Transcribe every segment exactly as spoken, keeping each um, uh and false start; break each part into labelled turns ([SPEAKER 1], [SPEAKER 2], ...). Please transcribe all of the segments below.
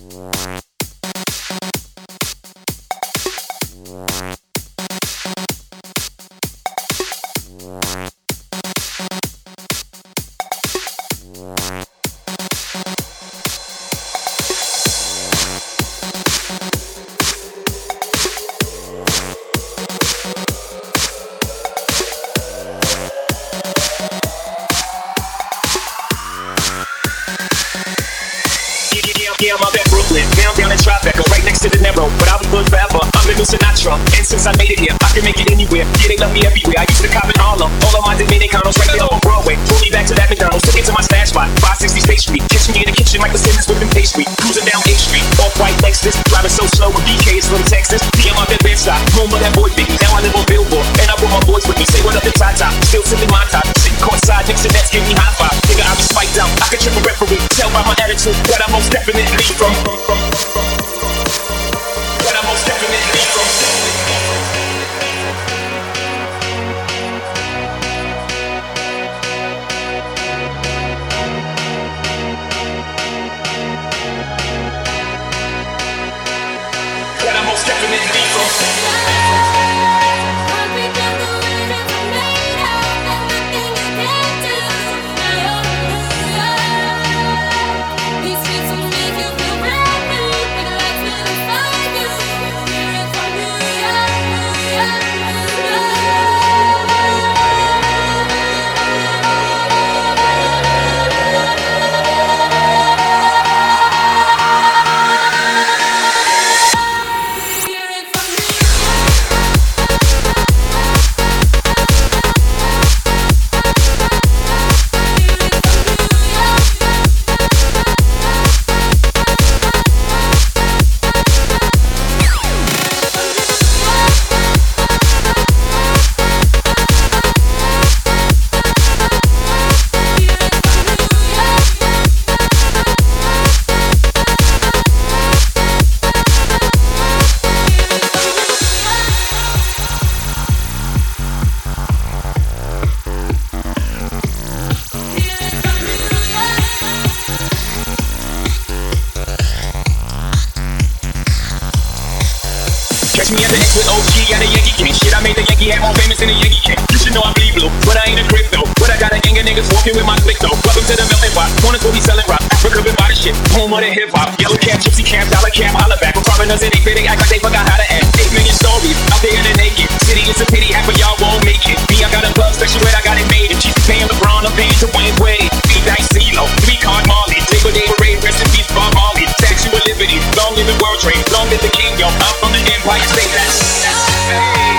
[SPEAKER 1] Yeah, I'm out at Brooklyn, now I'm down in Tribeca, right next to the Narrow, but I'll be good forever. I'm the new Sinatra, and since I made it here, I can make it anywhere. Yeah, they love me everywhere. I used to cop in Harlem, all of my Dominicanos right there on Broadway. Pull me back to that McDonald's, took it to my stash spot, five sixty State Street. Catch me in the kitchen like the Simmons whipping pastry. Cruising down eighth Street, off-white Lexus, driving so slow with B Ks from Texas. P M out that Bed-Stuy, home of that boy Biggie. Now I live on Billboard, and I brought my boys with me. Say what up to Tata, still sipping my top. Sitting courtside, Knicks and Nets give me high five. Nigga, I be spiked out, I could trip a referee. Tell by my attitude that I most definitely from. That I most definitely from. That I most definitely from. Catch me at the X with O G at a Yankee game. Shit, I made the Yankee hat more famous than the Yankee can. You should know I bleed blue, but I ain't a crypto. But I got a gang of niggas walking with my click though. Welcome to the melting pot. Corners will be selling rock. Africa been by the shit. Home of the hip hop. Yellow cap, gypsy cap, dollar cap, holla back. We're foreigners and they fit. They act like they forgot how to act. Eight million stories out there in the naked city. It's a pity half of y'all won't make it. Me, I got a plug, special red, I got it made. And G C paying LeBron, I'm paying to Wayne Wade. Beat Dice CeeLo, three card Marley. Labor Day parade, rest in peace, Bob Marley. Statue of Liberty, long live the World Trade, long live the King, yo. I'm from the Empire State. That's hey.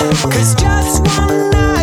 [SPEAKER 2] Cause just one night